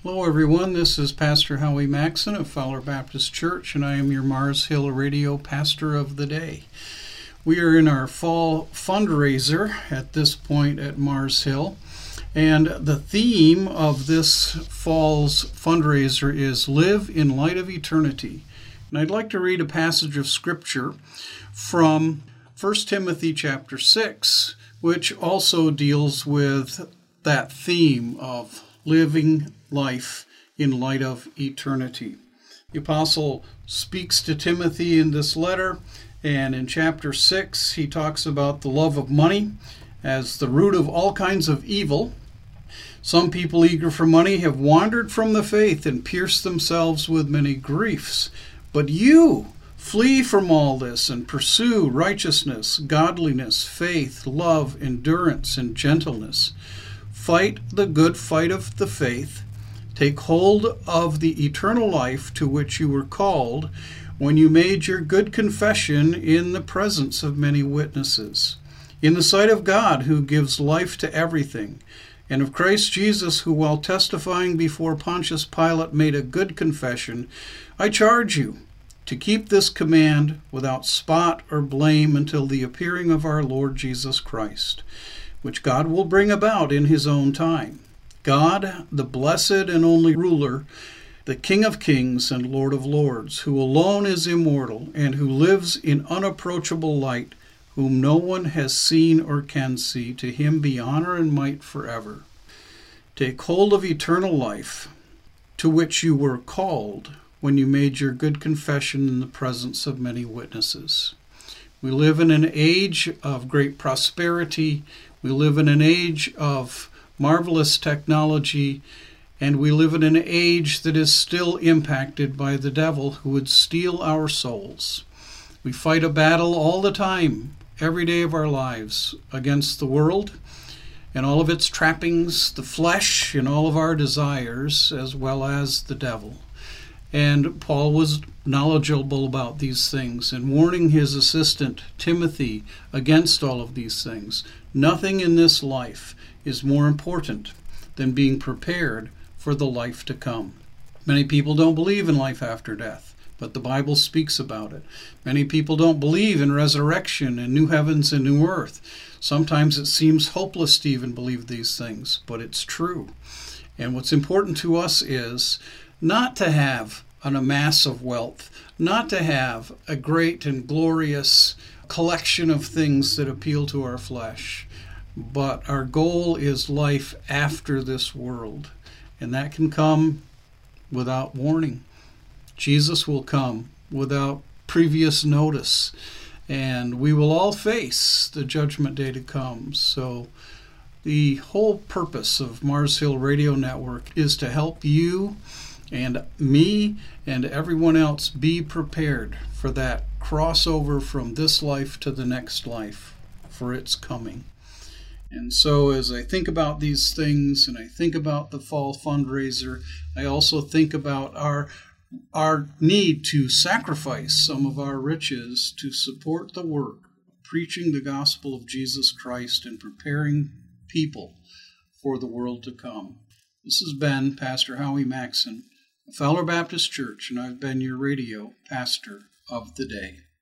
Hello, everyone. This is Pastor Howie Maxson of Fowler Baptist Church, and I am your Mars Hill Radio Pastor of the Day. We are in our fall fundraiser at this point at Mars Hill, and the theme of this fall's fundraiser is Live in Light of Eternity. And I'd like to read a passage of Scripture from 1 Timothy chapter 6, which also deals with that theme of living life in light of eternity. The apostle speaks to Timothy in this letter, and in chapter 6 he talks about the love of money as the root of all kinds of evil. Some people eager for money have wandered from the faith and pierced themselves with many griefs. But you flee from all this and pursue righteousness, godliness, faith, love, endurance, and gentleness. Fight the good fight of the faith. Take hold of the eternal life to which you were called when you made your good confession in the presence of many witnesses, in the sight of God who gives life to everything, and of Christ Jesus who, while testifying before Pontius Pilate, made a good confession. I charge you to keep this command without spot or blame until the appearing of our Lord Jesus Christ, which God will bring about in his own time. God, the blessed and only ruler, the King of kings and Lord of lords, who alone is immortal and who lives in unapproachable light, whom no one has seen or can see, to him be honor and might forever. Take hold of eternal life, to which you were called when you made your good confession in the presence of many witnesses. We live in an age of great prosperity. We live in an age of marvelous technology, and we live in an age that is still impacted by the devil who would steal our souls. We fight a battle all the time, every day of our lives, against the world and all of its trappings, the flesh and all of our desires, as well as the devil. And Paul was knowledgeable about these things and warning his assistant Timothy against all of these things. Nothing in this life is more important than being prepared for the life to come. Many people don't believe in life after death, but the Bible speaks about it. Many people don't believe in resurrection and new heavens and new earth. Sometimes it seems hopeless to even believe these things, but it's true. And what's important to us is not to have an amass of wealth, not to have a great and glorious collection of things that appeal to our flesh, but our goal is life after this world, and that can come without warning. Jesus will come without previous notice, and we will all face the judgment day to come. So the whole purpose of Mars Hill Radio Network is to help you and me and everyone else be prepared for that crossover from this life to the next life, for its coming. And so as I think about these things and I think about the fall fundraiser, I also think about our need to sacrifice some of our riches to support the work of preaching the gospel of Jesus Christ and preparing people for the world to come. This has been Pastor Howie Maxson of Fowler Baptist Church, and I've been your radio pastor of the day.